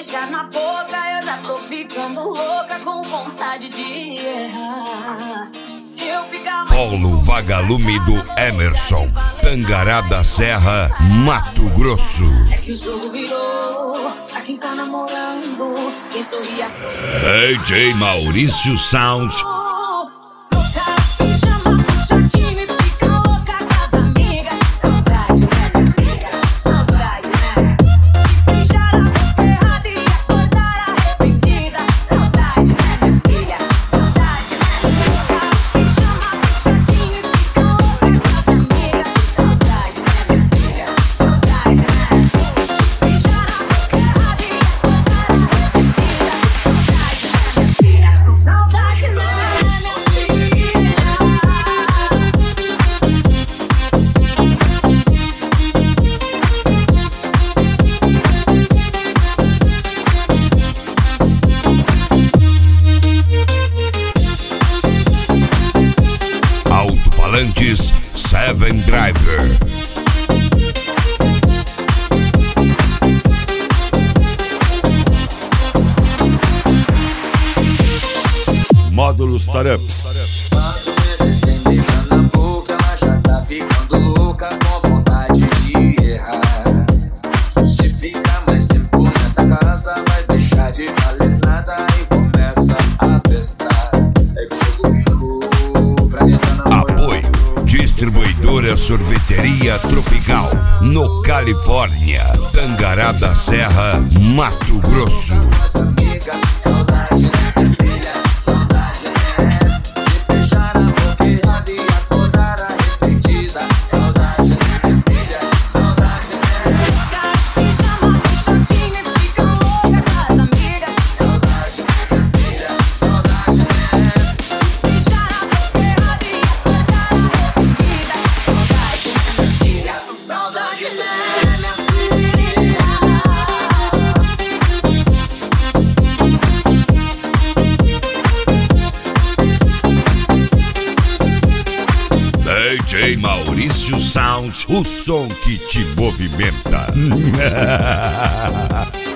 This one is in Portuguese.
beijar na boca, eu já tô ficando louca, com vontade de errar. Se eu ficar mais Polo Vagalume do Emerson, Tangará da Serra, Mato Grosso. é que o jogo virou, pra quem tá namorando, quem sorria só. DJ Maurício Sound. Alto-falantes Seven Driver. Módulos Tareps. 4 meses sem beijar na boca, ela já tá ficando louca, com vontade de errar. Se ficar mais tempo nessa casa, vai deixar de valer nada e começa a prestar. É que o jogo virou pra quem tá namorando. Apoio Distribuidora Sorveteria Tropical, no Califórnia, Tangará da Serra, Mato Grosso. As amigas, saudade, né, filha? Saudade, né? De beijar na boca errada e acordar arrependida. Saudade, né, filha? Saudade, né? Pijama, puxadinha e fica louca com as amigas. Saudade, né, filha? Saudade, né? Beijar a boca errada e acordar arrependida. Saudade, minha filha. Saudade, minha filha. DJ Maurício Sound, o som que te movimenta.